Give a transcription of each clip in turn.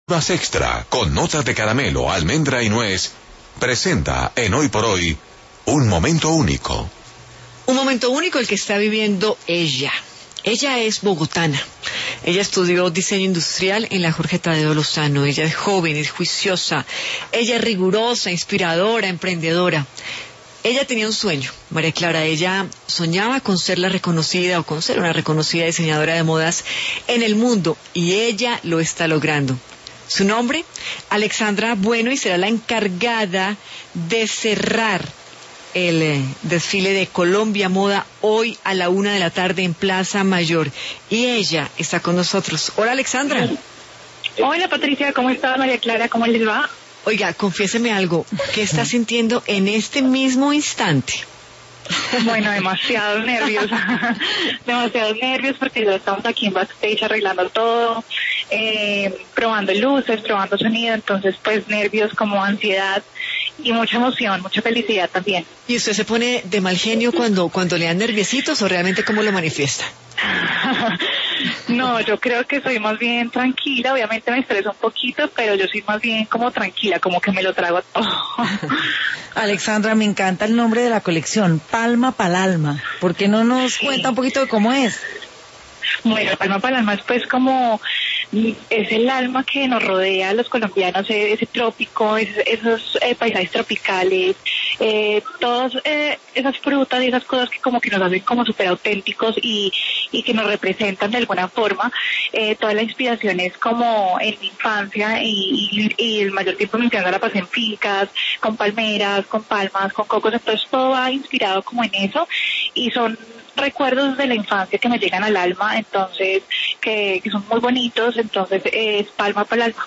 Más Extra, con notas de caramelo, almendra y nuez, presenta en Hoy por Hoy un momento único. Un momento único el que está viviendo ella. Ella es bogotana. Ella estudió diseño industrial en la Jorge Tadeo Lozano. Ella es joven, es juiciosa. Ella es rigurosa, inspiradora, emprendedora. Ella tenía un sueño, María Clara. Ella soñaba con ser la reconocida o con ser una reconocida diseñadora de modas en el mundo, y ella lo está logrando. Su nombre, Alexandra Bueno, y será la encargada de cerrar el desfile de Colombia Moda hoy a la 1:00 p.m. en Plaza Mayor. Y ella está con nosotros. Hola, Alexandra. Hola, Patricia, ¿cómo está? María Clara, ¿cómo les va? Oiga, confiéseme algo. ¿Qué está sintiendo en este mismo instante? Bueno, demasiados nervios. Demasiados nervios porque ya estamos aquí en backstage arreglando todo, probando luces, probando sonido, entonces pues nervios, como ansiedad y mucha emoción, mucha felicidad también. ¿Y usted se pone de mal genio cuando le dan nerviositos o realmente cómo lo manifiesta? No, yo creo que soy más bien tranquila, obviamente me estreso un poquito, pero yo soy más bien como tranquila, como que me lo trago todo. Alexandra, me encanta el nombre de la colección, Palma pa'l Alma. ¿Por qué no nos cuenta un poquito de cómo es? Bueno, Palma pa'l Alma es pues como, es el alma que nos rodea a los colombianos, ese trópico, esos paisajes tropicales, todas esas frutas y esas cosas que como que nos hacen como súper auténticos y que nos representan de alguna forma. Toda la inspiración es como en mi infancia y el mayor tiempo de mi infancia la pasé en fincas, con palmeras, con palmas, con cocos, entonces todo va inspirado como en eso, y son recuerdos de la infancia que me llegan al alma, entonces que son muy bonitos, entonces es Palma pa'l Alma.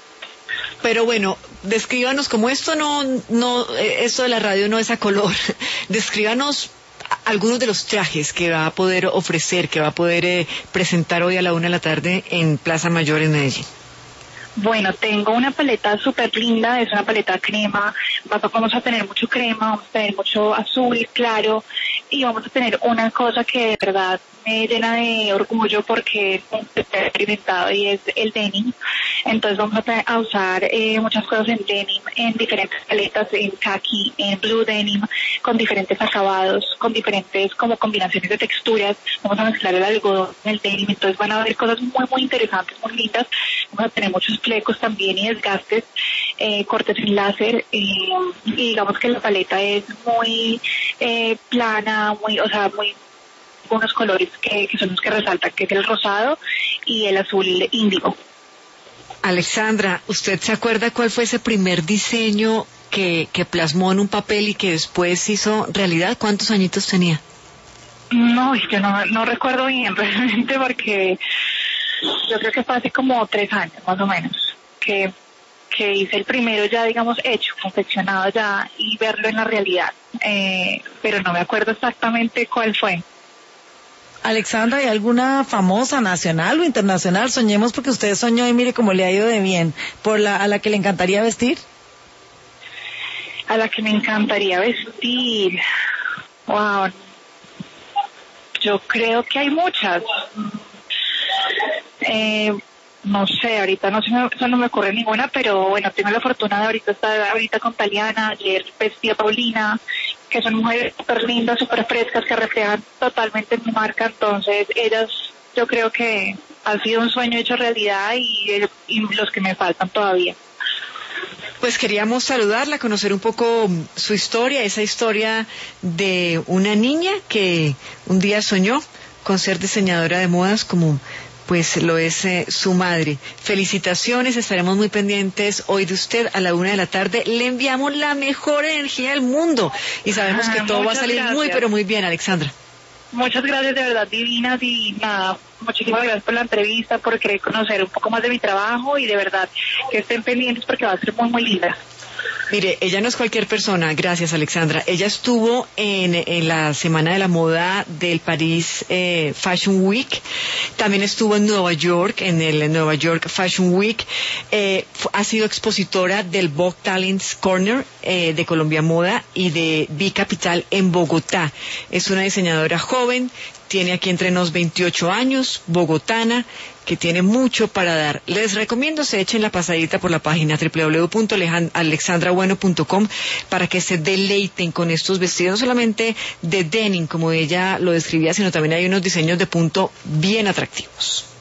Pero bueno, descríbanos, como esto esto de la radio no es a color, descríbanos algunos de los trajes que va a poder ofrecer, que va a poder presentar hoy a la 1:00 p.m. en Plaza Mayor en Medellín. Bueno, tengo una paleta súper linda, es una paleta crema, vamos a tener mucho crema, vamos a tener mucho azul claro, y vamos a tener una cosa que de verdad me llena de orgullo porque he experimentado, y es el denim. Entonces vamos a usar muchas cosas en denim, en diferentes paletas, en khaki, en blue denim, con diferentes acabados, con diferentes como combinaciones de texturas. Vamos a mezclar el algodón en el denim, entonces van a haber cosas muy muy interesantes, muy lindas. Vamos a tener muchos flecos también y desgastes, cortes en láser, y digamos que la paleta es muy plana, muy unos colores que son los que resaltan, que es el rosado y el azul índigo. Alexandra, ¿usted se acuerda cuál fue ese primer diseño que plasmó en un papel y que después hizo realidad? ¿Cuántos añitos tenía? No, yo no recuerdo bien realmente, porque yo creo que fue hace como 3 años más o menos que hice el primero ya, digamos, hecho, confeccionado ya, y verlo en la realidad, pero no me acuerdo exactamente cuál fue. Alexandra, ¿hay alguna famosa, nacional o internacional? Soñemos porque usted soñó y mire cómo le ha ido de bien. ¿A la que le encantaría vestir? A la que me encantaría vestir, wow, yo creo que hay muchas. No sé, ahorita no me ocurre ninguna, pero bueno, tengo la fortuna de estar ahorita con Taliana, ayer vestí a Paulina, que son mujeres súper lindas, súper frescas, que reflejan totalmente mi marca. Entonces ellas, yo creo que ha sido un sueño hecho realidad, y los que me faltan todavía. Pues queríamos saludarla, conocer un poco su historia, esa historia de una niña que un día soñó con ser diseñadora de modas como pues lo es su madre. Felicitaciones, estaremos muy pendientes hoy de usted a la 1:00 p.m. Le enviamos la mejor energía del mundo y sabemos que todo va a salir muy pero muy bien, Alexandra. Muchas gracias, de verdad, divinas, y nada, muchísimas gracias por la entrevista, por querer conocer un poco más de mi trabajo, y de verdad que estén pendientes porque va a ser muy muy linda. Mire, ella no es cualquier persona, gracias, Alexandra. Ella estuvo en la Semana de la Moda del París Fashion Week, también estuvo en Nueva York, en el Nueva York Fashion Week, ha sido expositora del Vogue Talents Corner de Colombia Moda y de B-Capital en Bogotá. Es una diseñadora joven, tiene aquí entre nos 28 años, bogotana, que tiene mucho para dar. Les recomiendo se echen la pasadita por la página www.alexandrabueno.com para que se deleiten con estos vestidos, no solamente de denim, como ella lo describía, sino también hay unos diseños de punto bien atractivos.